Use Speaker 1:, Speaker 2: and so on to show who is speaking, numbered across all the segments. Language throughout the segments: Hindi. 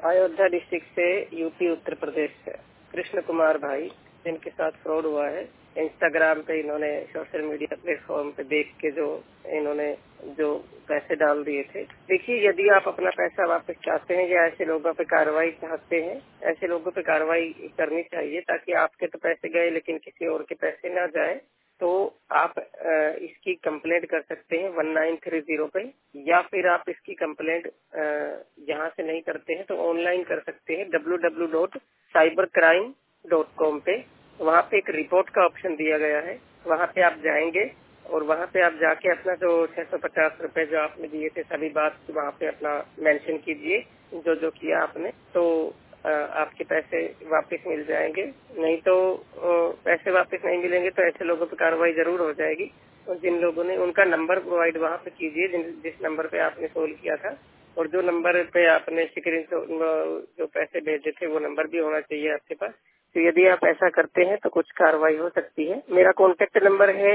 Speaker 1: अयोध्या डिस्ट्रिक्ट से यूपी उत्तर प्रदेश से कृष्ण कुमार भाई, जिनके साथ फ्रॉड हुआ है। इंस्टाग्राम पे इन्होंने सोशल मीडिया प्लेटफॉर्म पे देख के इन्होंने जो पैसे डाल दिए थे। देखिए, यदि आप अपना पैसा वापस चाहते हैं या ऐसे लोगों पे कार्रवाई चाहते हैं, ऐसे लोगों पे कार्रवाई करनी चाहिए ताकि आपके तो पैसे गए लेकिन किसी और के पैसे ना जाए। तो आप इसकी कंप्लेंट कर सकते हैं 1930 पे, या फिर आप इसकी कंप्लेंट यहाँ से नहीं करते हैं तो ऑनलाइन कर सकते हैं www.cybercrime.com पे। वहाँ पे एक रिपोर्ट का ऑप्शन दिया गया है, वहाँ पे आप जाएंगे और वहाँ पे आप जाके अपना जो 650 रुपए जो आपने दिए थे सभी बात वहाँ पे अपना मेंशन कीजिए, जो किया आपने, तो आपके पैसे वापस मिल जाएंगे। नहीं तो पैसे वापस नहीं मिलेंगे तो ऐसे लोगों पर कार्रवाई जरूर हो जाएगी। और जिन लोगों ने उनका नंबर प्रोवाइड वहाँ पे कीजिए जिस नंबर पे आपने सोल्व किया था, और जो नंबर पे आपने स्क्रीन जो पैसे भेजे थे वो नंबर भी होना चाहिए आपके पास। तो यदि आप ऐसा करते हैं तो कुछ कार्रवाई हो सकती है। मेरा कॉन्टेक्ट नंबर है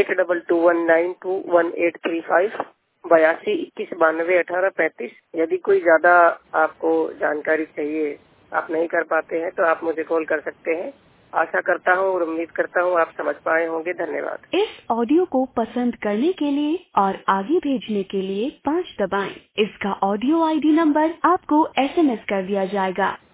Speaker 1: 8221921835 8221921835। यदि कोई ज्यादा आपको जानकारी चाहिए, आप नहीं कर पाते हैं तो आप मुझे कॉल कर सकते हैं। आशा करता हूँ और उम्मीद करता हूँ आप समझ पाए होंगे। धन्यवाद।
Speaker 2: इस ऑडियो को पसंद करने के लिए और आगे भेजने के लिए 5 दबाएं। इसका ऑडियो आईडी नंबर आपको SMS कर दिया जाएगा।